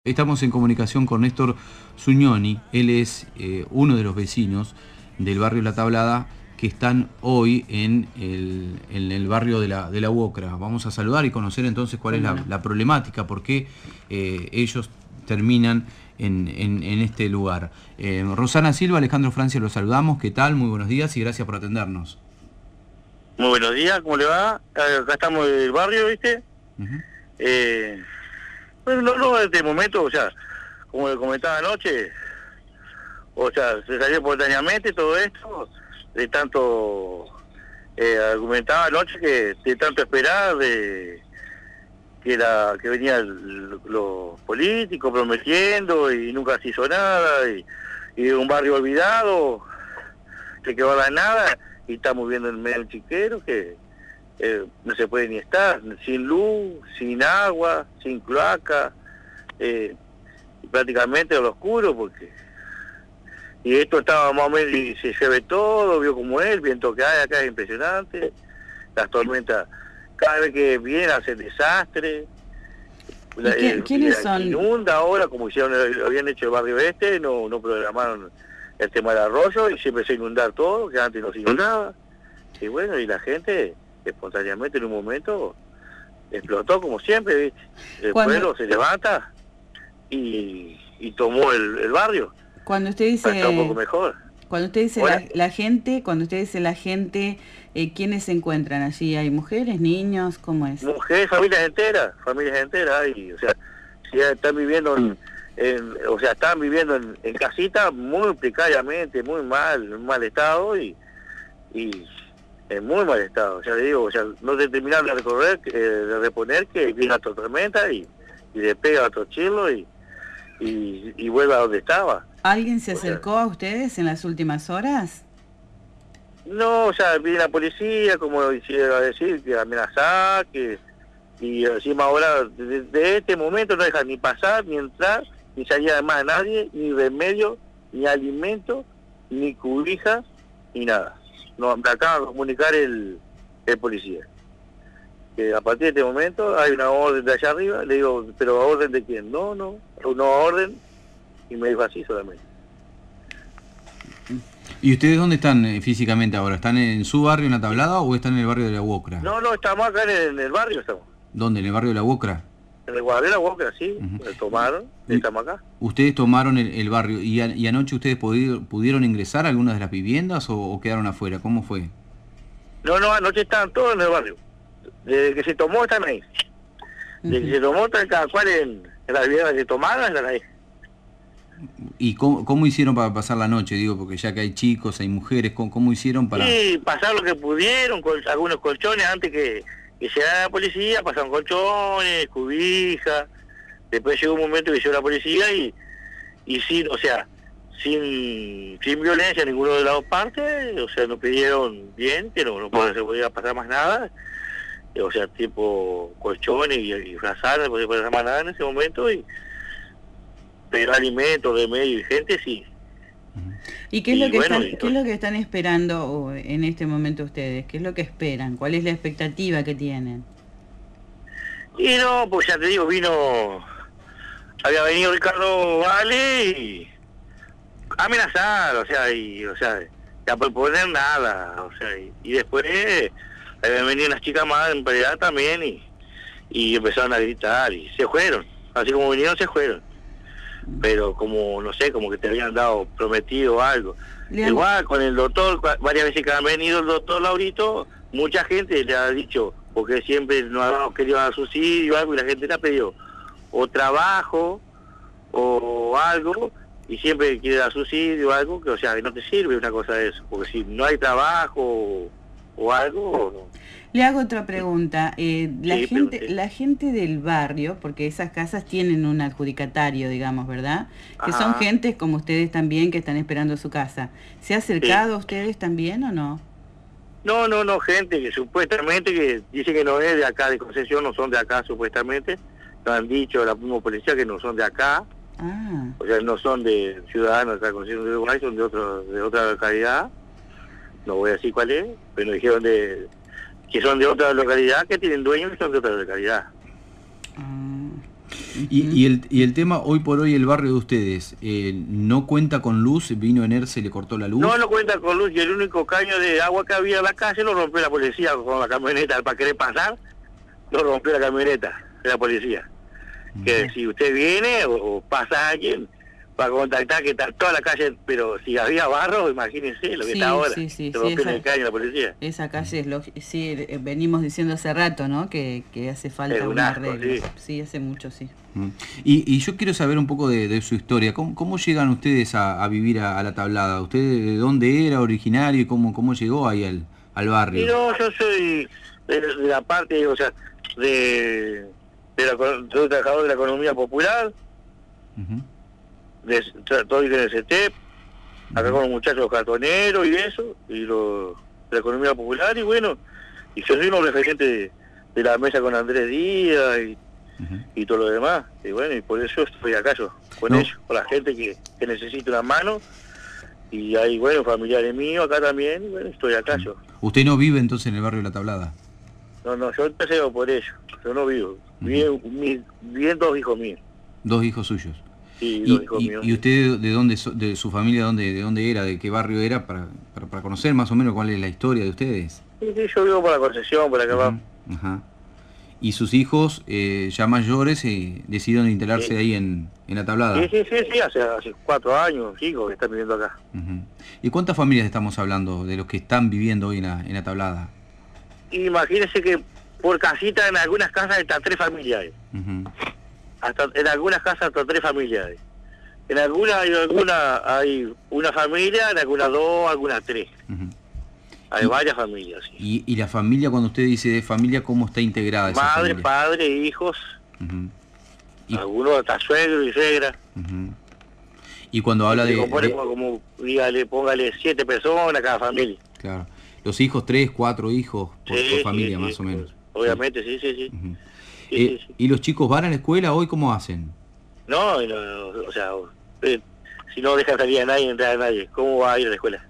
Estamos en comunicación con Néstor Zuñoni. Él es uno de los vecinos del barrio La Tablada que están hoy en el barrio de la UOCRA. Vamos a saludar y conocer entonces cuál es la problemática, por qué ellos terminan en este lugar. Rosana Silva, Alejandro Francia, los saludamos. ¿Qué tal? Muy buenos días y gracias por atendernos. Muy buenos días, ¿cómo le va? Acá estamos en el barrio, ¿viste? Bueno, no, en este momento, o sea, como le comentaba anoche, o sea, se salió espontáneamente todo esto, de tanto, argumentaba anoche que de tanto esperar, que venían los políticos prometiendo y nunca se hizo nada, y de un barrio olvidado, que quedó a la nada, y estamos viendo en medio del chiquero que no se puede ni estar, sin luz, sin agua, sin cloaca, prácticamente al oscuro, porque y esto estaba más o menos, y se ve todo, vio como es, el viento que hay acá es impresionante, las tormentas, cada vez que viene hace desastre, ¿Quiénes son? Inunda ahora, como habían hecho el barrio este, no programaron el tema del arroyo, y siempre se inundar todo, que antes no se inundaba, y bueno, y la gente espontáneamente en un momento explotó como siempre, ¿viste? El pueblo se levanta y tomó el barrio. Cuando usted dice para estar un poco mejor. Cuando usted dice la gente, cuando usted dice la gente, ¿quiénes se encuentran allí? ¿Hay mujeres, niños? ¿Cómo es? Mujeres, familias enteras, y, o sea, si están viviendo están viviendo en casitas muy precariamente, muy mal estado y en muy mal estado, ya le digo, o sea, no se terminaron de recorrer, de reponer, que viene otra tormenta y le pega otro chilo y vuelve a donde estaba. ¿Alguien se acercó a ustedes en las últimas horas? No, o sea, viene la policía, como hicieron a decir, que amenazar, y encima ahora, de este momento no dejan ni pasar, ni entrar, ni salir además a nadie, ni remedio, ni alimento, ni cubija, ni nada. Nos acaba de comunicar el policía. Que a partir de este momento hay una orden de allá arriba, le digo, ¿pero orden de quién? No, una orden, y me dijo así solamente. ¿Y ustedes dónde están físicamente ahora? ¿Están en su barrio, en La Tablada, o están en el barrio de la UOCRA? No, estamos acá en el barrio, estamos. ¿Dónde? ¿En el barrio de la UOCRA? En el barrio de la UOCRA, sí, tomaron, estamos acá. Ustedes tomaron el barrio, y anoche ustedes pudieron ingresar a algunas de las viviendas o quedaron afuera, ¿cómo fue? No, anoche estaban todos en el barrio. Desde que se tomó están ahí. Desde que se tomó están cada cual en las viviendas que se tomaron, están ahí. ¿Y cómo hicieron para pasar la noche? Digo, porque ya que hay chicos, hay mujeres, ¿cómo hicieron para...? Sí, pasar lo que pudieron, con algunos colchones antes que llegara la policía, pasaron colchones, cubijas, después llegó un momento que llegó la policía y sin, o sea, sin violencia en ninguno de las dos partes, o sea, nos pidieron bien, que no se podía pasar más nada, o sea, tipo colchones y frazadas, no podía pasar más nada en ese momento, pero alimentos, remedio y gente sí. ¿Y qué es lo que están esperando en este momento ustedes? ¿Qué es lo que esperan? ¿Cuál es la expectativa que tienen? Y no, pues ya te digo, había venido Ricardo Vale y amenazar, o sea, a proponer nada, o sea, y después habían venido unas chicas más en paridad también y empezaron a gritar y se fueron, así como vinieron se fueron. Pero como, no sé, como que te habían dado prometido algo. Igual con el doctor, varias veces que ha venido el doctor Laurito, mucha gente le ha dicho, porque siempre nos ha querido dar subsidio o algo, y la gente le ha pedido o trabajo o algo, y siempre quiere dar subsidio o algo, que o sea, que no te sirve una cosa de eso, porque si no hay trabajo o algo... No. Le hago otra pregunta. La gente del barrio, porque esas casas tienen un adjudicatario, digamos, ¿verdad? Que son gentes como ustedes también que están esperando su casa. ¿Se ha acercado a ustedes también o no? No, gente que supuestamente que dice que no es de acá, de Concepción, no son de acá supuestamente. Nos han dicho la misma policía que no son de acá. O sea, no son de ciudadanos de acá, Concepción de Uruguay, son de otra localidad. No voy a decir cuál es, pero nos dijeron que son de otra localidad, que tienen dueños y son de otra localidad. Y el tema, hoy por hoy el barrio de ustedes, ¿no cuenta con luz? ¿Vino ENERCE y le cortó la luz? No cuenta con luz, y el único caño de agua que había en la calle lo rompió la policía con la camioneta. Para querer pasar, lo rompió la camioneta de la policía. Que si usted viene o pasa a alguien, para contactar, que está toda la calle, pero si había barro, imagínense lo que está ahora. Se rompió el caño la policía. Esa calle es venimos diciendo hace rato, ¿no? Que hace falta un arreglo. Sí, hace mucho, sí. Y yo quiero saber un poco de su historia. ¿Cómo llegan ustedes a vivir a La Tablada? ¿Usted de dónde era originario y cómo llegó ahí al barrio? Yo soy de la parte, o sea, soy trabajador de la economía popular. Estoy en el CETEP, acá con los muchachos cartoneros y eso, y de la economía popular, y bueno, y yo soy uno referente de la mesa con Andrés Díaz y todo lo demás, y bueno, y por eso estoy acá yo, con ellos, con la gente que necesita una mano, y hay, bueno, familiares míos acá también, y bueno, estoy acá yo. ¿Usted no vive entonces en el barrio de La Tablada? No, yo paseo por ellos, yo no vivo, viven 2 hijos míos. 2 hijos suyos. Sí, ¿Y usted de dónde, de su familia, de dónde era, de qué barrio era, para conocer más o menos cuál es la historia de ustedes? Sí, yo vivo por la Concepción, por acá abajo. ¿Y sus hijos ya mayores decidieron instalarse ahí en La Tablada? Sí, hace 4 años, 5 que están viviendo acá. ¿Y cuántas familias estamos hablando de los que están viviendo hoy en La Tablada? Imagínense que por casita en algunas casas están 3 familias. En algunas casas hasta 3 familias. En algunas hay una familia, en algunas 2, algunas 3. Hay varias familias. Sí. ¿Y la familia, cuando usted dice de familia, cómo está integrada esa Madre, familia? padre, hijos. Algunos hasta suegro y suegra. Y cuando habla de... como dígale, póngale 7 personas cada familia. Claro. Los hijos, 3, 4 hijos por familia, más o menos. Obviamente, sí. ¿Y los chicos van a la escuela hoy cómo hacen? No, o sea, si no dejan salir a nadie, entrar a nadie, ¿cómo va a ir a la escuela?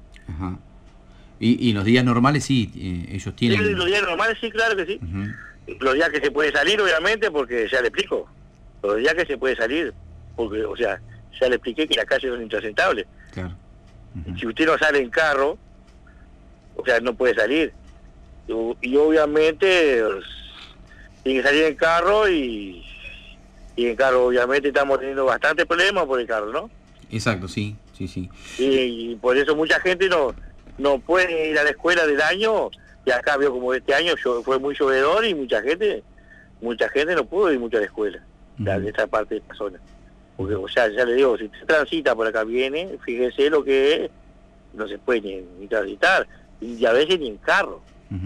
Y en los días normales sí, ellos tienen... Sí, los días normales sí, claro que sí. Los días que se puede salir, obviamente, porque ya le explico. Los días que se puede salir, porque, o sea, ya le expliqué que las calles son intransitables. Claro. Si usted no sale en carro, o sea, no puede salir. Y obviamente... tiene que salir en carro y en carro obviamente estamos teniendo bastantes problemas por el carro, ¿no? Exacto, sí. Y por eso mucha gente no puede ir a la escuela del año, y acá veo como este año fue muy llovedor y mucha gente no pudo ir mucho a la escuela, de esta parte de esta zona. Porque, o sea, ya le digo, si usted transita por acá viene, fíjese lo que es, no se puede ni transitar, y a veces ni en carro,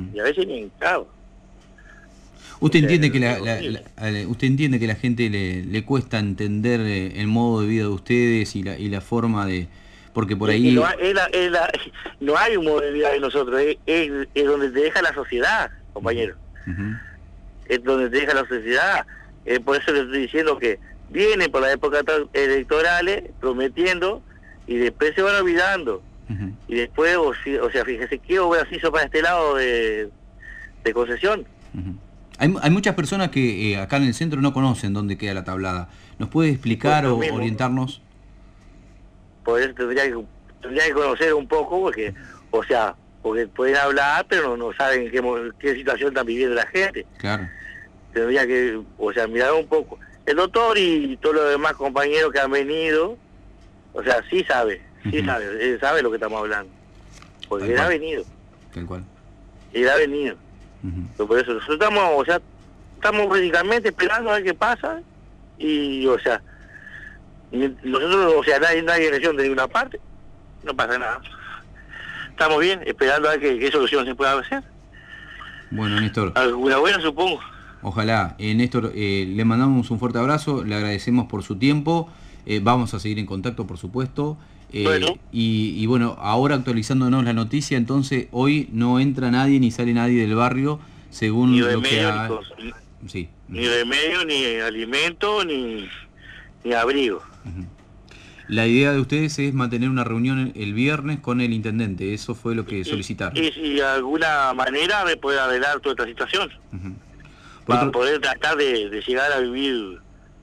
¿Usted entiende que usted entiende que la gente le cuesta entender el modo de vida de ustedes y la forma de... Porque por ahí... No hay un modo de vida de nosotros, es donde te deja la sociedad, compañero. Es donde te deja la sociedad. Por eso le estoy diciendo que vienen por las épocas electorales prometiendo y después se van olvidando. Y después, o sea, fíjese, ¿qué obra se hizo para este lado de Concepción? Hay muchas personas que acá en el centro no conocen dónde queda La Tablada. ¿Nos puede explicar o orientarnos? Por eso tendría que conocer un poco, porque, o sea, porque pueden hablar, pero no saben qué situación están viviendo la gente. Claro. Tendría que, o sea, mirar un poco. El doctor y todos los demás compañeros que han venido, o sea, sí sabe, él sabe lo que estamos hablando. Porque él ha venido. Tal cual. Él ha venido. Por eso nosotros estamos prácticamente esperando a ver qué pasa, y, o sea, nosotros, o sea, nadie reacciona de ninguna parte, no pasa nada. Estamos bien, esperando a ver qué solución se pueda hacer. Bueno, Néstor. Alguna buena, supongo. Ojalá. Néstor, le mandamos un fuerte abrazo, le agradecemos por su tiempo, vamos a seguir en contacto, por supuesto. Bueno. Y bueno, ahora actualizándonos la noticia, entonces hoy no entra nadie ni sale nadie del barrio, según ni lo que ni remedio, ni alimento, ni abrigo. La idea de ustedes es mantener una reunión el viernes con el intendente, eso fue lo que solicitaron. Y si de alguna manera me puede arreglar toda esta situación, para poder tratar de llegar a vivir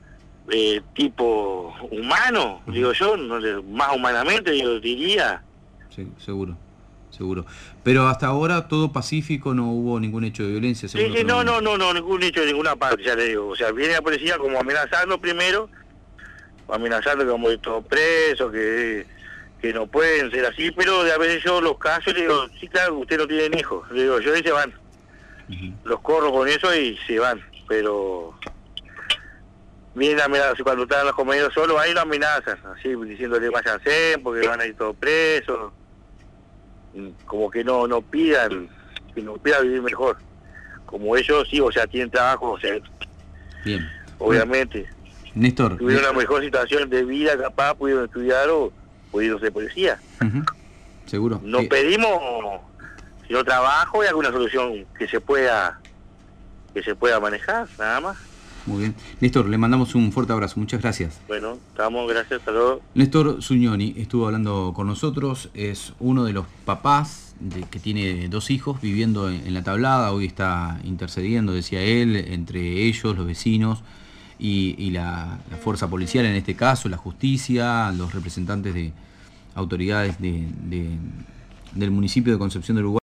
tipo humano, digo yo, más humanamente yo diría. Sí, seguro. Pero hasta ahora todo pacífico, no hubo ningún hecho de violencia. Sí, no, ningún hecho de ninguna parte, ya le digo. O sea, viene la policía como amenazando primero, amenazando que vamos a ir todos presos, que no pueden ser así, pero a veces yo los casos le digo, sí, claro, usted no tienen hijos, le digo, yo y se van. Los corro con eso y se van, pero vienen a amenazar, cuando están los comedios solos, ahí lo amenazan, así, diciéndole váyanse, porque van a ir todos presos, como que no pidan, que no pidan vivir mejor, como ellos sí, o sea, tienen trabajo, o sea, bien, obviamente, Néstor, tuvieron una mejor situación de vida, capaz, pudieron estudiar o pudieron ser policía. Seguro. No pedimos sino trabajo y alguna solución que se pueda manejar, nada más. Muy bien. Néstor, le mandamos un fuerte abrazo. Muchas gracias. Bueno, estamos, gracias, hasta luego. Néstor Zuñoni estuvo hablando con nosotros. Es uno de los papás que tiene 2 hijos viviendo en La Tablada. Hoy está intercediendo, decía él, entre ellos, los vecinos y la fuerza policial, en este caso, la justicia, los representantes de autoridades del municipio de Concepción del Uruguay.